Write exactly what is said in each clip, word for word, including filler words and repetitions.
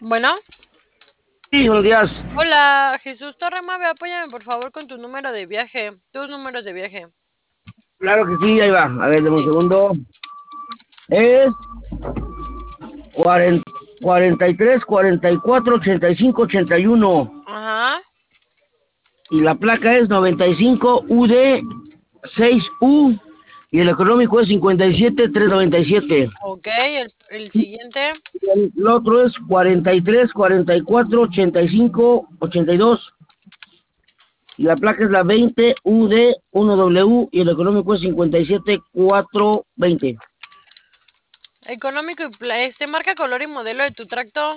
Bueno, Sí, buenos días. hola, Jesús Torrema, ve, apóyame por favor con tu número de viaje, tus números de viaje. Claro que sí, ahí va. A ver, dame un Sí. segundo. Es cuarenta, cuarenta y tres, cuarenta y cuatro, ochenta y cinco, ochenta y uno. Ajá. Y la placa es noventa y cinco U D seis U. Y el económico es cincuenta y siete, trescientos noventa y siete. Ok, el, el siguiente. El, el otro es cuarenta y tres, cuarenta y cuatro, ochenta y cinco, ochenta y dos. Y la placa es la veinte U D uno W. Y el económico es cincuenta y siete, cuatrocientos veinte. Económico y pla- este marca, color y modelo de tu tracto.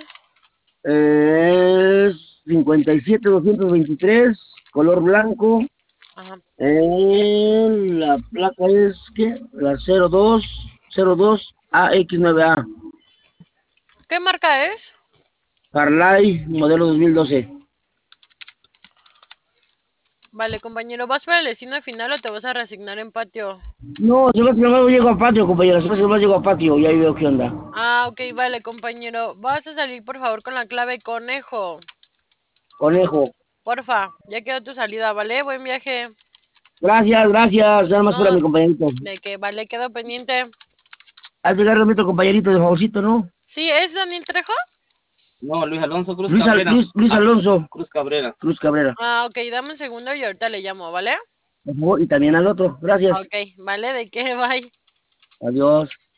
Es cincuenta y siete doscientos veintitrés, color blanco. Ajá. Eh, la placa es que la cero dos cero dos A X nueve A. ¿Qué marca es? Harley, modelo dos mil doce. Vale, compañero, ¿vas para el destino final o te vas a reasignar en patio? No, se me hace que nomás llego a patio, compañero. Se me hace que nomás llego a patio y ahí veo qué onda. Ah, ok, vale, compañero. Vas a salir por favor con la clave conejo. Conejo. Porfa, ya quedó tu salida, ¿vale? Buen viaje. Gracias, gracias. Nada más para No, mi compañerito. de que vale, quedó pendiente. Al llegar a nuestro compañerito de favorcito, ¿no? Sí, ¿es Daniel Trejo? No, Luis Alonso Cruz Luis, Al- Cabrera. Luis, Luis Ah, Alonso Cruz Cabrera. Cruz Cabrera. Ah, ok, dame un segundo y ahorita le llamo, ¿vale? Por favor, y también al otro. Gracias. Ok, vale, ¿de qué? Bye. Adiós.